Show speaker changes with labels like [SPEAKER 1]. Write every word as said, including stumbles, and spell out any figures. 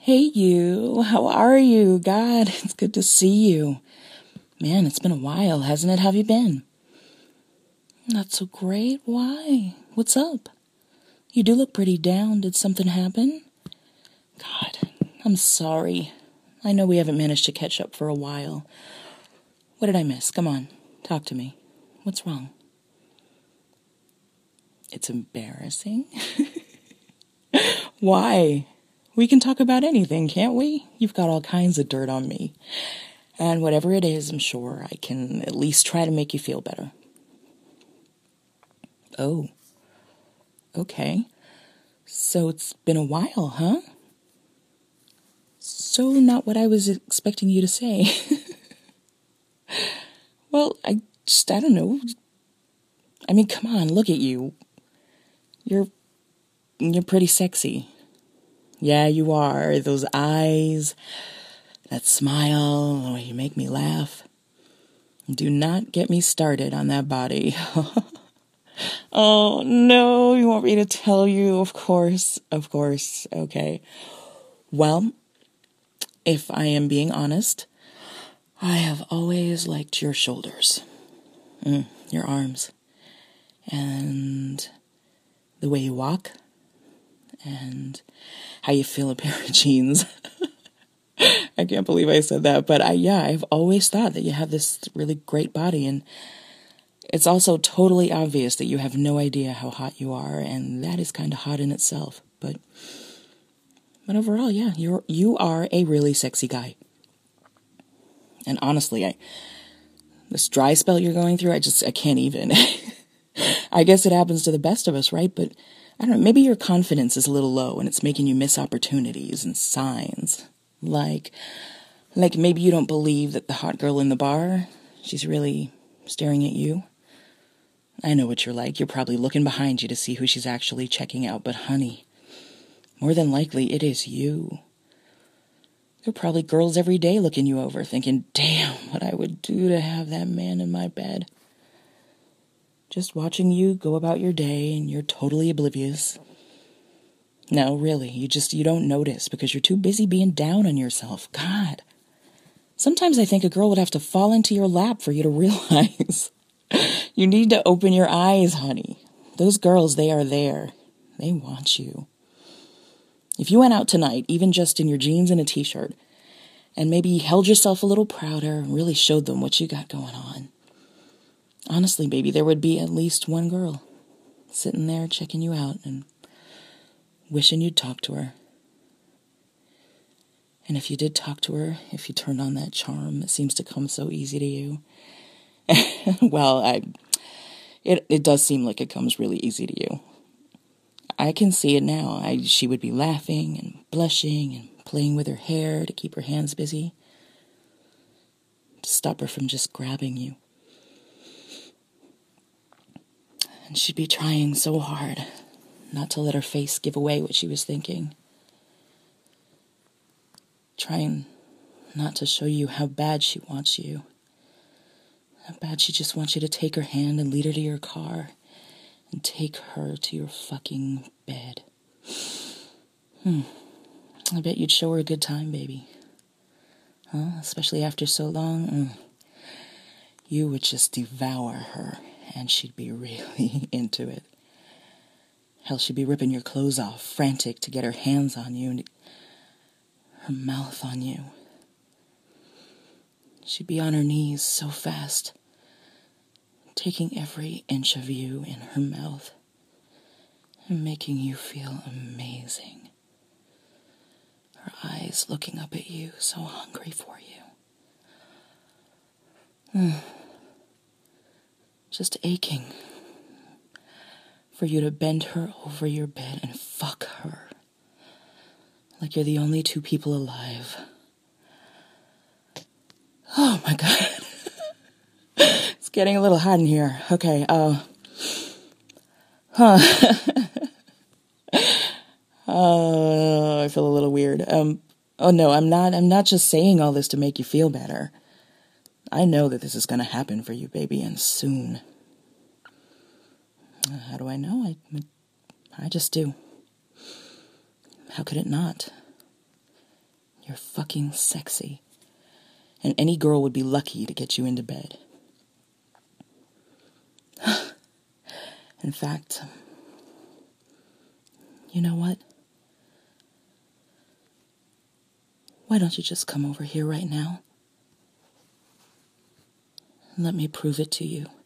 [SPEAKER 1] Hey you, how are you? God, it's good to see you. Man, it's been a while, hasn't it? How have you been? Not so great. Why? What's up? You do look pretty down. Did something happen? God, I'm sorry. I know we haven't managed to catch up for a while. What did I miss? Come on, talk to me. What's wrong? It's embarrassing. Why? We can talk about anything, can't we? You've got all kinds of dirt on me. And whatever it is, I'm sure I can at least try to make you feel better. Oh. Okay. So it's been a while, huh? So not what I was expecting you to say. Well, I just, I don't know. I mean, come on, look at you. You're, you're pretty sexy. Yeah, you are. Those eyes, that smile, the way you make me laugh. Do not get me started on that body. Oh, no, you want me to tell you? Of course, of course. Okay. Well, if I am being honest, I have always liked your shoulders, mm, your arms, and the way you walk, and how you fill a pair of jeans. I can't believe I said that, but I, yeah, I've always thought that you have this really great body, and it's also totally obvious that you have no idea how hot you are, and that is kind of hot in itself, but, but overall, yeah, you're, you are a really sexy guy. And honestly, I, this dry spell you're going through, I just, I can't even. I guess it happens to the best of us, right? But I don't know, maybe your confidence is a little low and it's making you miss opportunities and signs. Like, like maybe you don't believe that the hot girl in the bar, she's really staring at you. I know what you're like. You're probably looking behind you to see who she's actually checking out. But honey, more than likely it is you. There are probably girls every day looking you over thinking, damn, what I would do to have that man in my bed. Just watching you go about your day and you're totally oblivious. No, really, you just, you don't notice because you're too busy being down on yourself. God. Sometimes I think a girl would have to fall into your lap for you to realize. You need to open your eyes, honey. Those girls, they are there. They want you. If you went out tonight, even just in your jeans and a t-shirt, and maybe held yourself a little prouder and really showed them what you got going on, honestly, baby, there would be at least one girl sitting there checking you out and wishing you'd talk to her. And if you did talk to her, if you turned on that charm that seems to come so easy to you, well, I, it it does seem like it comes really easy to you. I can see it now. I, she would be laughing and blushing and playing with her hair to keep her hands busy, to stop her from just grabbing you. And she'd be trying so hard not to let her face give away what she was thinking. Trying not to show you how bad she wants you. How bad she just wants you to take her hand and lead her to your car and take her to your fucking bed. Hmm. I bet you'd show her a good time, baby. Huh? Especially after so long. Mm. You would just devour her, and she'd be really into it. Hell, she'd be ripping your clothes off, frantic to get her hands on you and her mouth on you. She'd be on her knees so fast, taking every inch of you in her mouth and making you feel amazing. Her eyes looking up at you, so hungry for you. Mm. Just aching for you to bend her over your bed and fuck her like you're the only two people alive. Oh my God. It's getting a little hot in here. Okay, uh, huh. uh, I feel a little weird. Um, oh no, I'm not, I'm not just saying all this to make you feel better. I know that this is going to happen for you, baby, and soon. Uh, how do I know? I, I just do. How could it not? You're fucking sexy. And any girl would be lucky to get you into bed. In fact, you know what? Why don't you just come over here right now? Let me prove it to you.